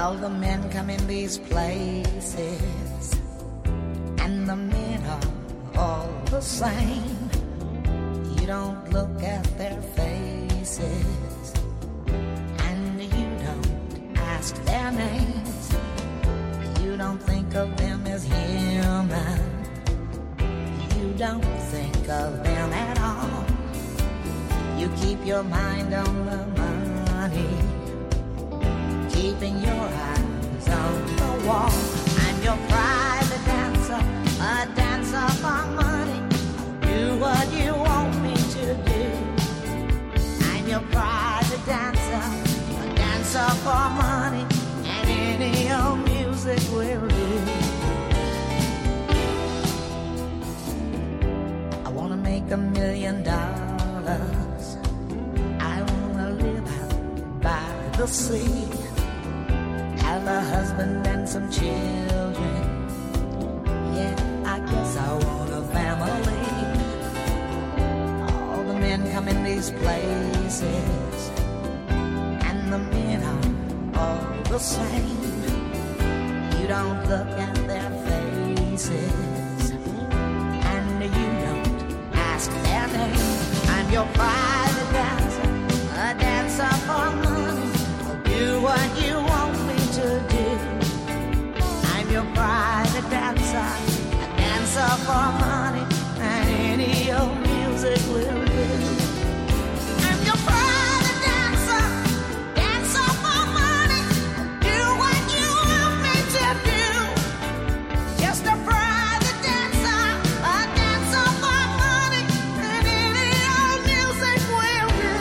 All the men come in these places, and the men are all the same. You don't look at their faces, and you don't ask their names. You don't think of them as human. You don't think of them at all. You keep your mind on the money, keeping your eyes on the wall. I'm your private dancer, a dancer for money. Do what you want me to do. I'm your private dancer, a dancer for money, and any old music will do. I wanna make $1 million. I wanna live out by the sea, have a husband and some children. Yeah, I guess I want a family. All the men come in these places, and the men are all the same. You don't look at their faces, and you don't ask their name. I'm your private dancer, a dancer for money. Do what you want me to do. I'm your private dancer, a dancer for money, and any old music will do. I'm your private dancer, dancer for money. Do what you want me to do. Just a private dancer, a dancer for money, and any old music will do.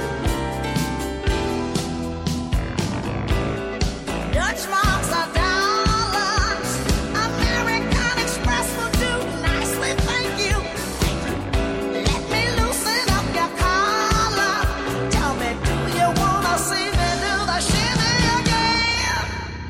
Dutch marks are dollars. American Express will do nicely, thank you. Let me loosen up your collar. Tell me, do you wanna see me do the shimmy again?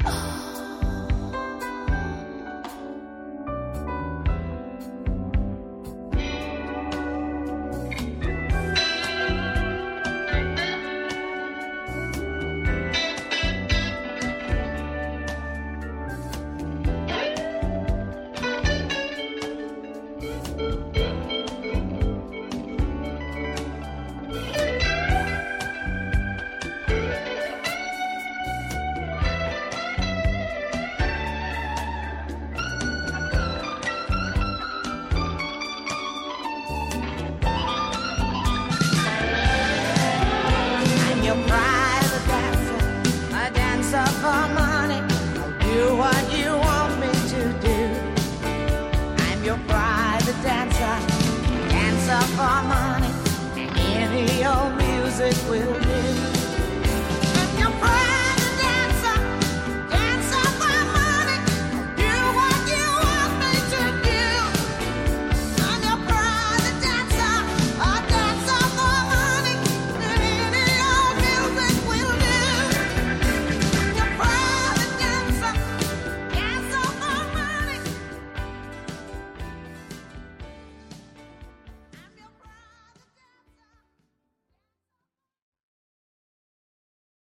I'm your private dancer, a dancer for money. I'll do what you want me to do. I'm your private dancer, dancer for money, and any old music will